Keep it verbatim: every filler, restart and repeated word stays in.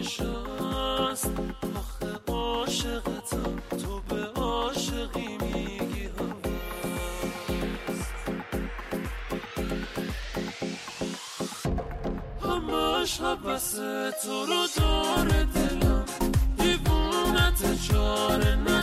تماشاست، آخه عاشقتم تو به عاشقی میگی هواست. همش حبس تو رو داره دلم، دیوونت چاره